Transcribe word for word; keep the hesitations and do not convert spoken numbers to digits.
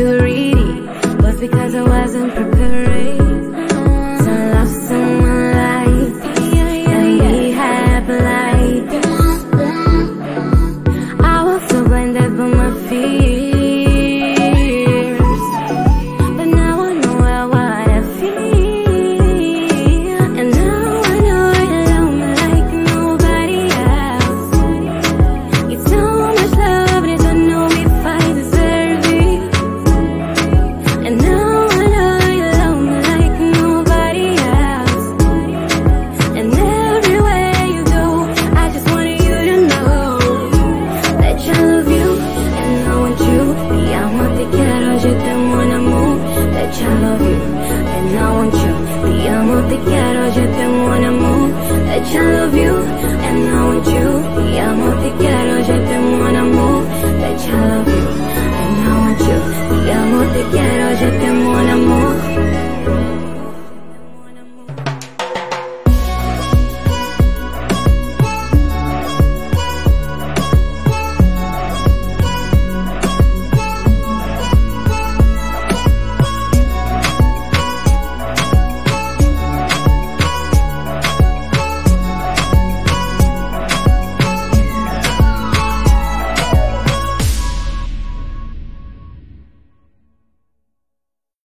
you read it was because I wasn't prepared. So I lost someone like and we had light. I was so blinded by my fears, but now I know what I feel. And now I know you love me like nobody else. It's so much love that I know if I deserve it. And now I know you love me like nobody else. And everywhere you go, I just wanted you to know that I love you and I want you. Mi amor, te quiero, je t'aime, mon amour. That I love you and I want you. Mi amor, te quiero, je t'aime, mon amour. That I love you and I want you. Mi amor, te quiero, je t'aime, mon amour. That I love you and I want you. Mi amor, te quiero.